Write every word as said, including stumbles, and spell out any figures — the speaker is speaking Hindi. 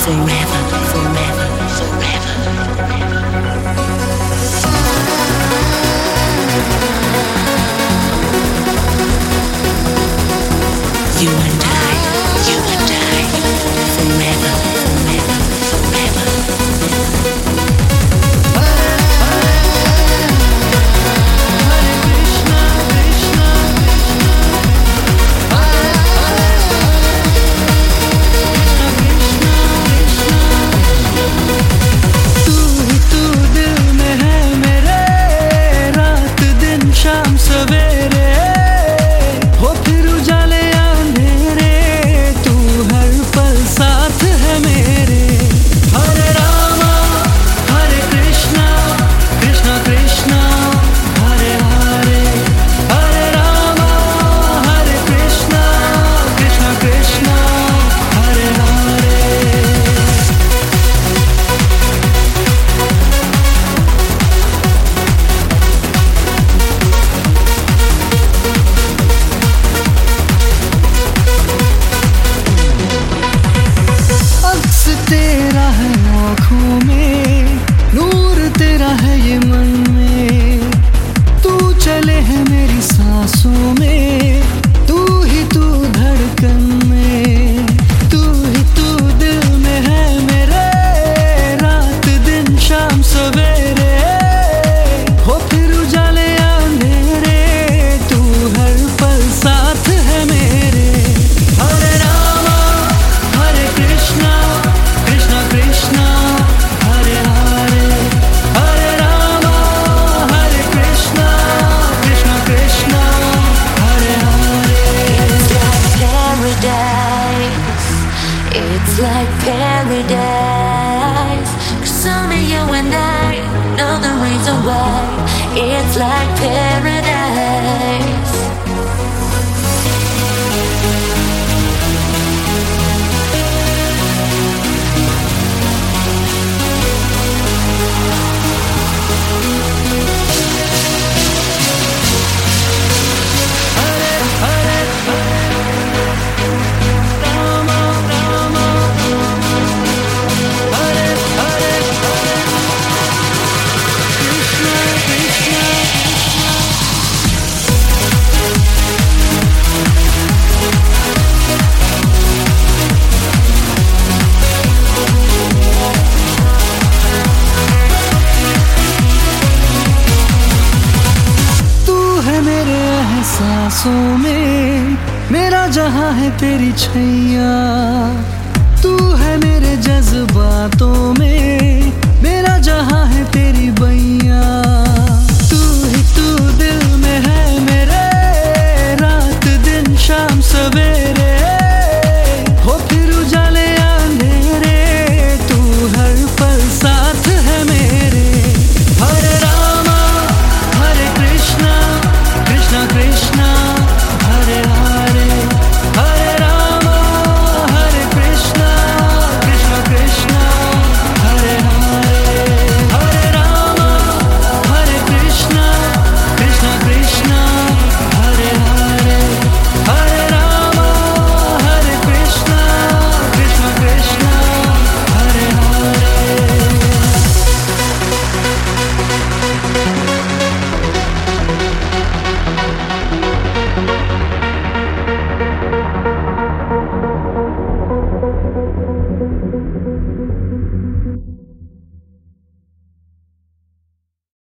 forever, forever, forever. You and I, you and I, forever, forever, forever. तेरा है आँखों में, नूर तेरा है ये मन में, तू चले है मेरी सांसों में, तू ही तू धड़कन में, तू ही तू दिल में है मेरे, रात दिन शाम सवेरे, हो फिर उजाले अंधेरे, तू हर पल साथ है मेरे। हरे रामा हरे कृष्णा कृष्णा हरे हरे, हरे रामा हरे Krishna Krishna Krishna Hare Hare. It's like paradise, it's like paradise. 'Cause only you and I know the reason why. It's like paradise. सांसों में मेरा जहां है तेरी छैया, तू है मेरे जज्बातों में।